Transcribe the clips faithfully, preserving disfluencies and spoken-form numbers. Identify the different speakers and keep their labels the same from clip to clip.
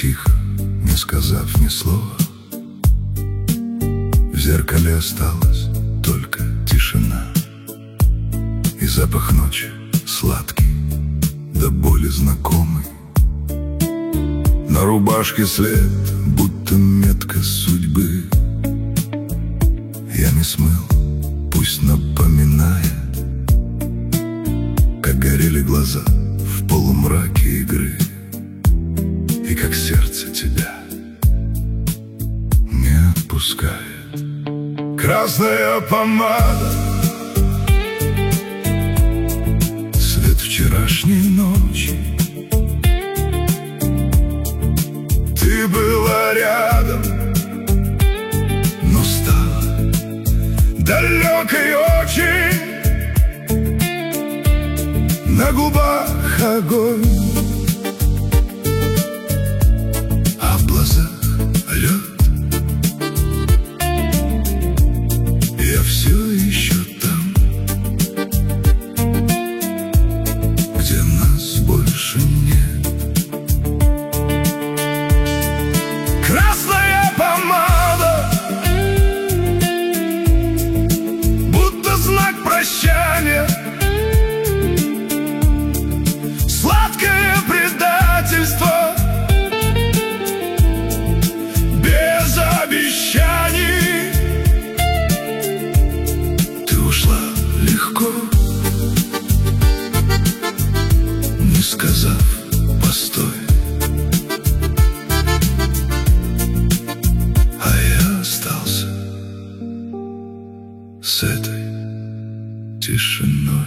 Speaker 1: тихо, не сказав ни слова. В зеркале осталась только тишина и запах ночи сладкий, до боли знакомый. На рубашке след, будто метка судьбы. Я не смыл, пусть напоминает, как горели глаза в полумраке игры, и как сердце тебя не отпускает. Красная помада, свет вчерашней ночи. Ты была рядом, но стала далекой очень. На губах огонь, а в глазах лед. Я все еще там, где нас больше нет. Красная помада, будто знак прощания. Сладкое предательство, без обещаний. Ты ушла легко, не сказав постой. А я остался с этой тишиной.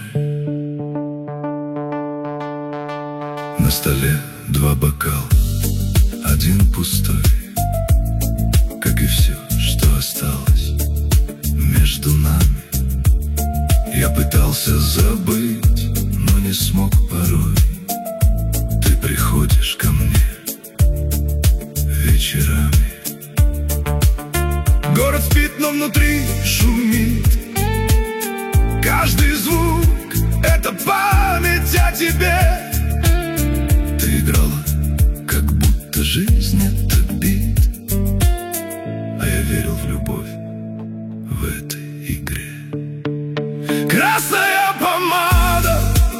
Speaker 1: На столе два бокала, один пустой, как и все, что осталось между нами. Я пытался забыть, но не смог порой. Ты приходишь ко мне вечерами. Город спит, но внутри шумит. Каждый звук — это память о тебе. Ты играла, как будто жизнь — это бит, а я верил в любовь в этой игре. Красная помада,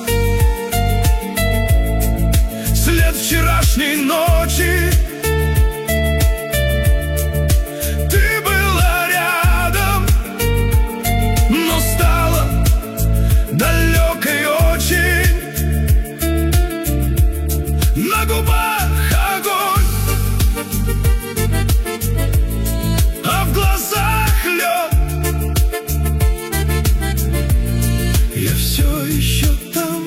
Speaker 1: след вчерашней ночи. Ты была рядом, но стала далекой очень. На губах огонь, а в глазах лед. Я все еще там,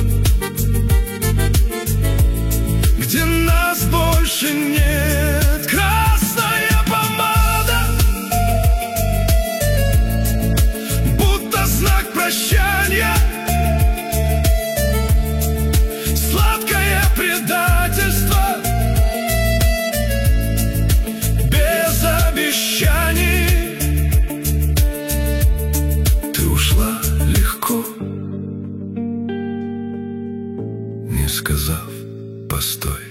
Speaker 1: где нас больше нет. Красная помада, будто знак прощания. Сладкое предательство, без обещаний. Ты ушла легко, не сказав постой.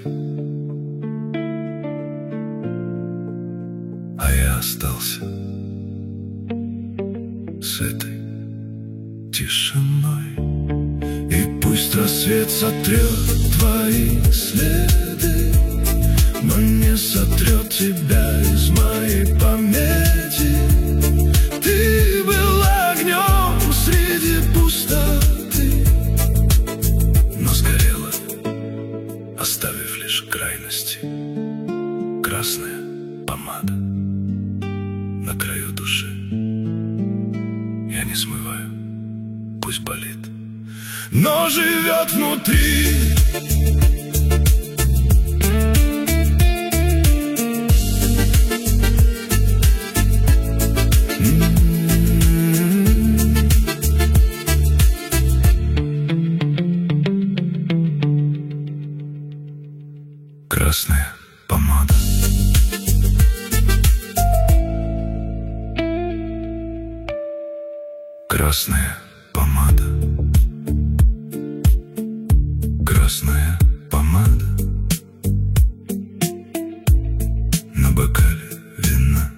Speaker 1: А я остался с этой тишиной. И пусть рассвет сотрет твои следы, но не сотрет тебя из моей памяти. Ты была огнем среди пустоты, но сгорела, оставив лишь крайности. Красная помада на краю души. Я не смываю, пусть болит, но живет внутри. Красная помада. Красная помада. Красная помада. бокале вина.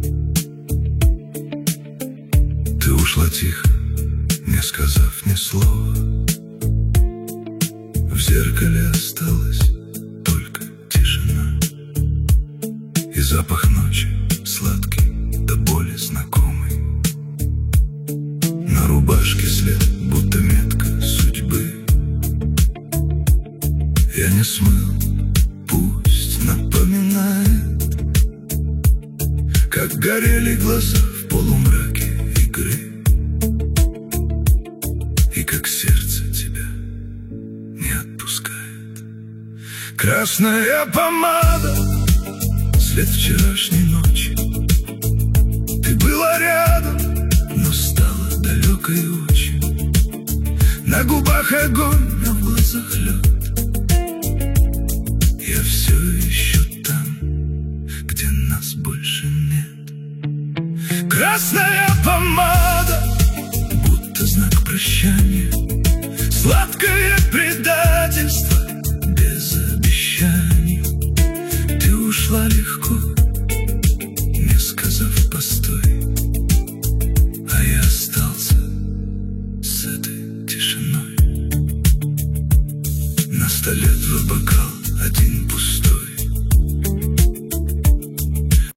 Speaker 1: Ты ушла тихо, не сказав ни слова. В зеркале осталась только тишина и запах ночи, сладкий до боли знакомый. На рубашке след, будто метка судьбы. Я не смыл, пусть напоминает, как горели глаза в полумраке игры, и как сердце тебя не отпускает. Красная помада, след вчерашней ночи. Ты была рядом, но стала далекой очень. На губах огонь, а в глазах лед. Я все еще там, где нас больше нет. Красная помада, будто знак прощания. Сладкое предательство без обещаний. Ты ушла легко,